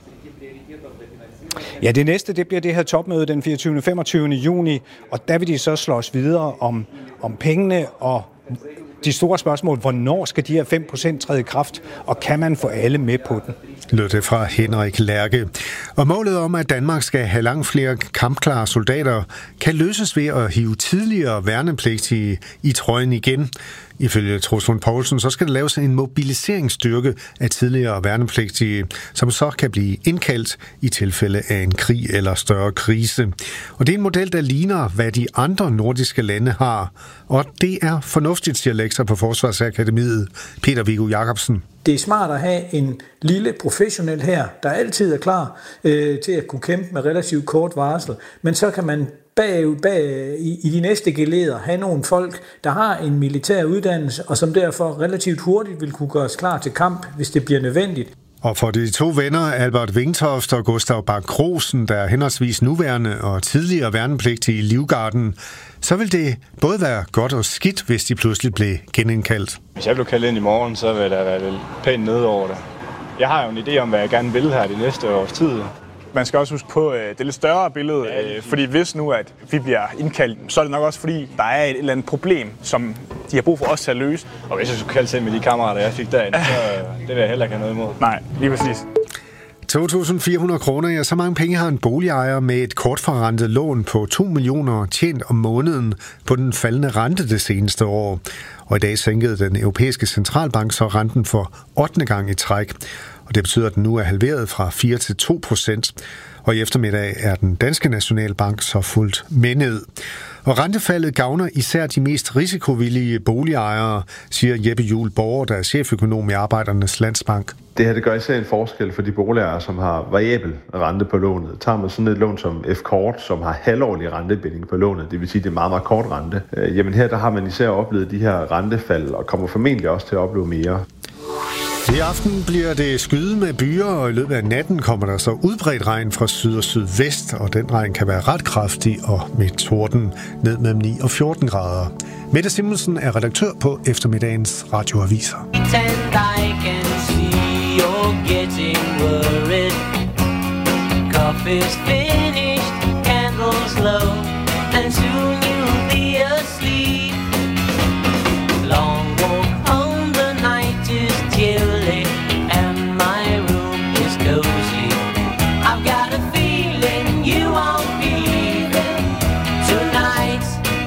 Ja, det næste det bliver det her topmøde den fireogtyvende og femogtyvende juni, og der vil de så slås videre om, om pengene og de store spørgsmål. Hvornår skal de her fem procent træde i kraft, og kan man få alle med på den? Lød det fra Henrik Lærke. Og målet om, at Danmark skal have langt flere kampklare soldater, kan løses ved at hive tidligere værnepligtige i trøjen igen. Ifølge Troels Lund Poulsen, så skal der laves en mobiliseringsstyrke af tidligere værnepligtige, som så kan blive indkaldt i tilfælde af en krig eller større krise. Og det er en model, der ligner, hvad de andre nordiske lande har. Og det er fornuftigt, siger lektor på Forsvarsakademiet, Peter Viggo Jacobsen. Det er smart at have en lille professionel her, der altid er klar øh, til at kunne kæmpe med relativt kort varsel. Men så kan man bag, bag, i, i de næste geleder have nogle folk, der har en militær uddannelse, og som derfor relativt hurtigt vil kunne gøres klar til kamp, hvis det bliver nødvendigt. Og for de to venner, Albert Vingtoft og Gustav Bak-Rosen, der er henholdsvis nuværende og tidligere værnepligtige i Livgarden, så vil det både være godt og skidt, hvis de pludselig blev genindkaldt. Hvis jeg blev kaldt ind i morgen, så vil der være lidt pænt nede over det. Jeg har jo en idé om, hvad jeg gerne vil her de næste års tid. Man skal også huske på det lidt større billede, ja, fordi hvis nu, at vi bliver indkaldt, så er det nok også fordi, der er et eller andet problem, som de har brug for os til at løse. Og hvis jeg skulle kalde selv med de kammerater, jeg fik derinde, så det vil jeg heller ikke have noget imod. Nej, lige præcis. to tusind fire hundrede kroner, ja, så mange penge har en boligejer med et kortforrentet lån på to millioner tjent om måneden på den faldende rente det seneste år. Og i dag sænkede den europæiske centralbank så renten for ottende gang i træk. Og det betyder, at den nu er halveret fra fire til to procent. Og i eftermiddag er den danske nationalbank så fuldt med ned. Og rentefaldet gavner især de mest risikovillige boligejere, siger Jeppe Juhl Borger, der er cheføkonom i Arbejdernes Landsbank. Det her det gør især en forskel for de boligejere, som har variabel rente på lånet. Tager man sådan et lån som F-Kort, som har halvårlig rentebinding på lånet, det vil sige, at det er meget, meget kort rente. Jamen her der har man især oplevet de her rentefald, og kommer formentlig også til at opleve mere. I aften bliver det skyde med byer, og i løbet af natten kommer der så udbredt regn fra syd og sydvest, og den regn kan være ret kraftig og med torden ned mellem ni og fjorten grader. Mette Simonsen er redaktør på eftermiddagens radioaviser. Coffee's finished, candles low, and soon you'll be asleep. Long walk home, the night is chilly, and my room is cozy. I've got a feeling you won't be leaving tonight.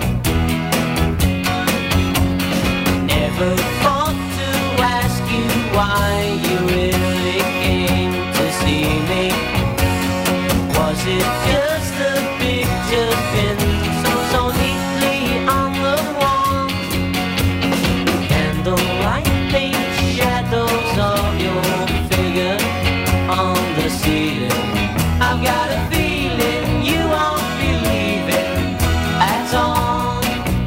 Never thought to ask you why you really came to see me. Was it just a picture pinned so, so neatly on the wall? Candlelight paint shadows of your figure on the ceiling. I've got a feeling you won't believe it at all.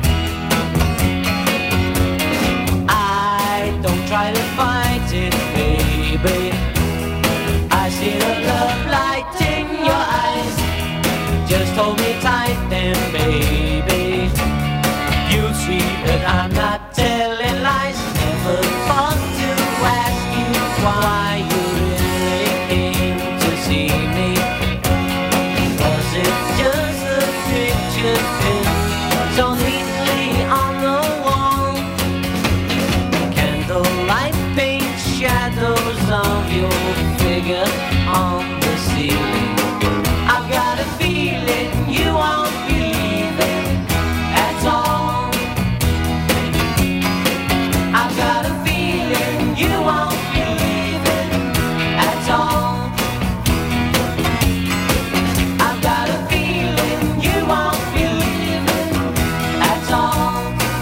I don't try to fight it, baby. I see the love light in your eyes. Just hold me tight then, baby. You'll see that I'm not telling lies. Never thought to ask you why you really came to see me. Was it just a picture pinned so neatly on the wall? Candlelight paint shadows of your figure on the ceiling. I've got a feeling you won't believe it at all. I've got a feeling you won't believe it at all. I've got a feeling you won't believe it at all.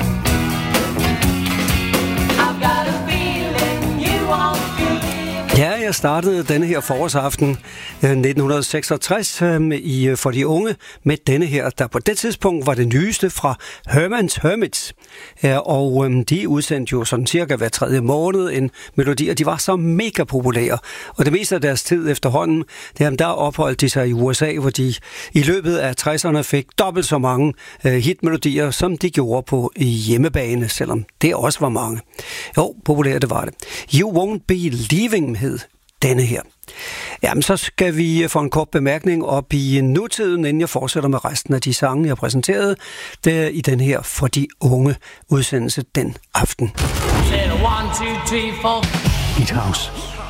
I've got a feeling you won't believe it. Ja, jeg startede denne her forårsaften nitten seksogtres i For de Unge med denne her, der på det tidspunkt var det nyeste fra Herman's Hermits. Og de udsendte jo sådan cirka hver tredje måned en melodi, og de var så mega populære. Og det meste af deres tid efterhånden, det, der opholdt de sig i U S A, hvor de i løbet af tresserne fik dobbelt så mange hitmelodier, som de gjorde på hjemmebane, selvom det også var mange. Jo, populært det var det. You Won't Be Leaving hed denne her. Jamen, så skal vi få en kort bemærkning op i nutiden, inden jeg fortsætter med resten af de sange, jeg præsenterede der i den her For de Unge udsendelse den aften. One, two, three, four. Hit House.